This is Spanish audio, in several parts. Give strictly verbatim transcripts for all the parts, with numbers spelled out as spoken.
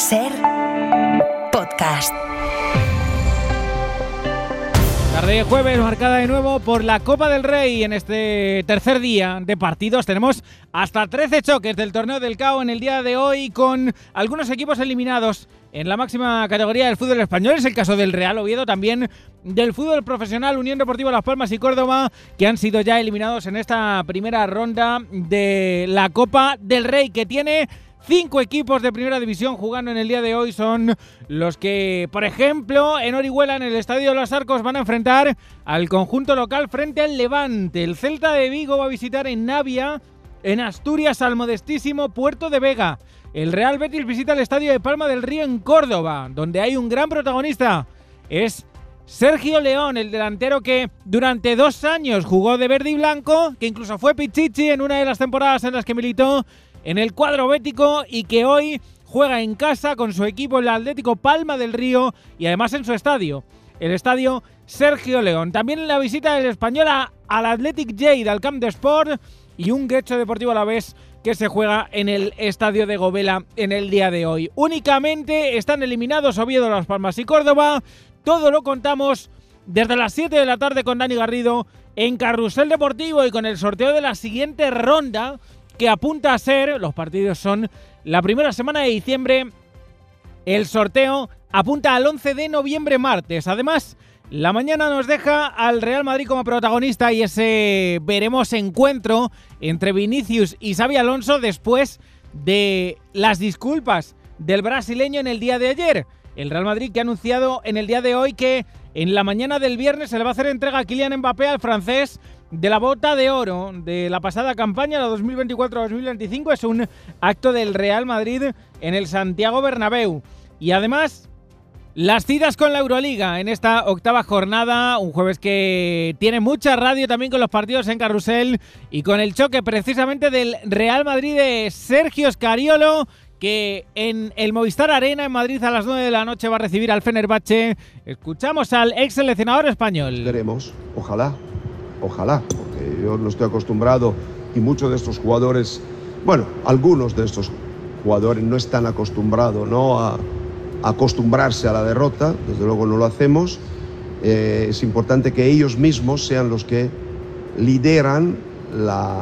SER Podcast. Tarde de jueves marcada de nuevo por la Copa del Rey. En este tercer día de partidos tenemos hasta trece choques del Torneo del C A O en el día de hoy, con algunos equipos eliminados en la máxima categoría del fútbol español. Es el caso del Real Oviedo, también del fútbol profesional Unión Deportiva Las Palmas y Córdoba, que han sido ya eliminados en esta primera ronda de la Copa del Rey, que tiene cinco equipos de primera división jugando en el día de hoy. Son los que, por ejemplo, en Orihuela, en el Estadio de los Arcos, van a enfrentar al conjunto local frente al Levante. El Celta de Vigo va a visitar en Navia, en Asturias, al modestísimo Puerto de Vega. El Real Betis visita el Estadio de Palma del Río en Córdoba, donde hay un gran protagonista. Es Sergio León, el delantero que durante dos años jugó de verde y blanco, que incluso fue pichichi en una de las temporadas en las que militó en el cuadro bético y que hoy juega en casa con su equipo, el Atlético Palma del Río, y además en su estadio, el estadio Sergio León. También en la visita del Español al Athletic Jade, al Camp de Sport, y un Guecho Deportivo Alavés que se juega en el estadio de Govela en el día de hoy. Únicamente están eliminados Oviedo, Las Palmas y Córdoba. Todo lo contamos desde las siete de la tarde con Dani Garrido en Carrusel Deportivo y con el sorteo de la siguiente ronda, que apunta a ser, los partidos son la primera semana de diciembre, el sorteo apunta al once de noviembre, martes. Además, la mañana nos deja al Real Madrid como protagonista y ese veremos encuentro entre Vinicius y Xabi Alonso después de las disculpas del brasileño en el día de ayer. El Real Madrid que ha anunciado en el día de hoy que en la mañana del viernes se le va a hacer entrega a Kylian Mbappé, al francés, de la bota de oro de la pasada campaña, la dos mil veinticuatro dos mil veinticinco. Es un acto del Real Madrid en el Santiago Bernabéu. Y además, las citas con la Euroliga en esta octava jornada, un jueves que tiene mucha radio también con los partidos en Carrusel y con el choque precisamente del Real Madrid de Sergio Scariolo, que en el Movistar Arena en Madrid a las nueve de la noche va a recibir al Fenerbahce. Escuchamos al ex seleccionador español. Veremos, ojalá. Ojalá, porque yo no estoy acostumbrado y muchos de estos jugadores, bueno, algunos de estos jugadores no están acostumbrados, ¿no?, a, a acostumbrarse a la derrota. Desde luego no lo hacemos. Eh, es importante que ellos mismos sean los que lideran la,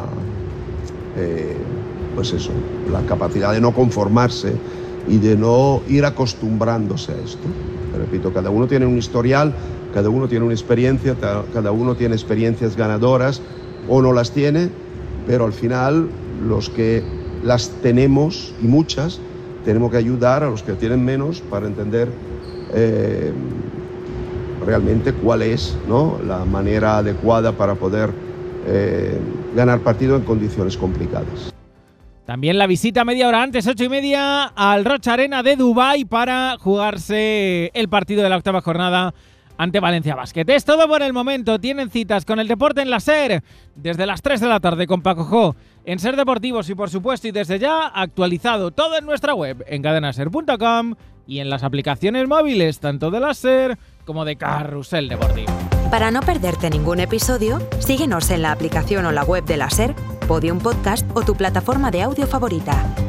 eh, pues eso, la capacidad de no conformarse y de no ir acostumbrándose a esto. Te repito, cada uno tiene un historial, cada uno tiene una experiencia, cada uno tiene experiencias ganadoras o no las tiene, pero al final los que las tenemos, y muchas, tenemos que ayudar a los que tienen menos para entender eh, realmente cuál es, ¿no?, la manera adecuada para poder eh, ganar partido en condiciones complicadas. También la visita media hora antes, ocho y media, al Rocha Arena de Dubái para jugarse el partido de la octava jornada ante Valencia Basket. Es todo por el momento. Tienen citas con el deporte en la SER desde las tres de la tarde con Paco Jo en SER Deportivos y, por supuesto, y desde ya actualizado todo en nuestra web, en cadena ser punto com, y en las aplicaciones móviles tanto de la SER como de Carrusel Deportivo. Para no perderte ningún episodio, síguenos en la aplicación o la web de la SER, Podium Podcast o tu plataforma de audio favorita.